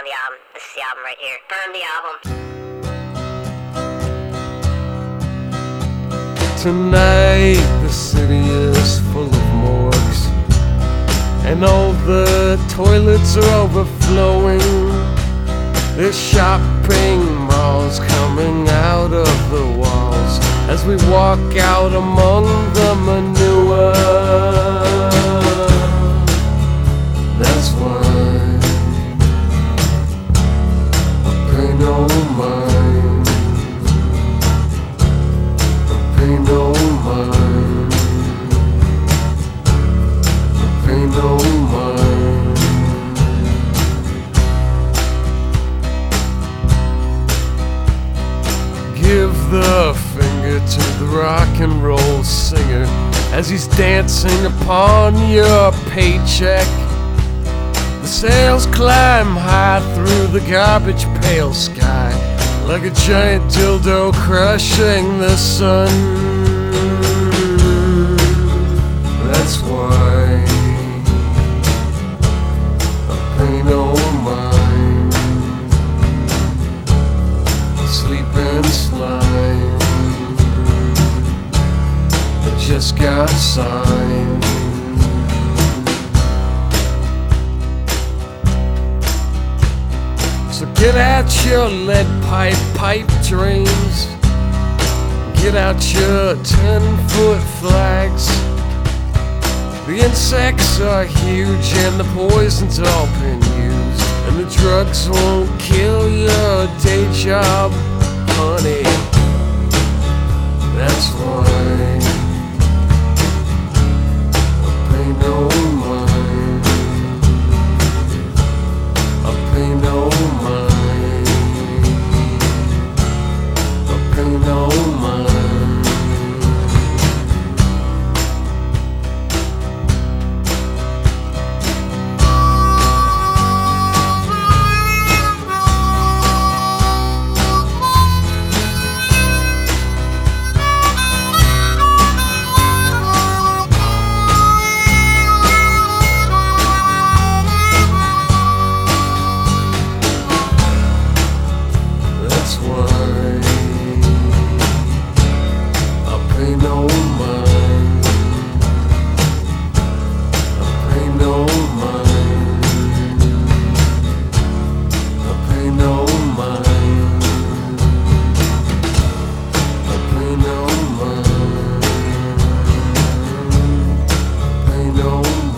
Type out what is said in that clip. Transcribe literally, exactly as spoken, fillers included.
on the album. This is the album right here. Burn the album. Tonight the city is full of morgues, and all the toilets are overflowing. There's shopping malls coming out of the walls as we walk out among the manure. That's why I pay no mind. I pay no mind. I pay no mind. Give the finger to the rock and roll singer as he's dancing upon your paycheck. The sails climb high through the garbage pail sky like a giant dildo crushing the sun. That's why I pay no mind. Sleep and slide, I just got signed. So get out your lead pipe pipe dreams, get out your ten-foot flags. The insects are huge and the poison's all been used, and the drugs won't kill your day job, honey. That's why I pay no mind. I pay no mind. I pay no mind. That's why I pay no mind. I pay no mind. I pay no mind. I pay no mind. I pay no mind.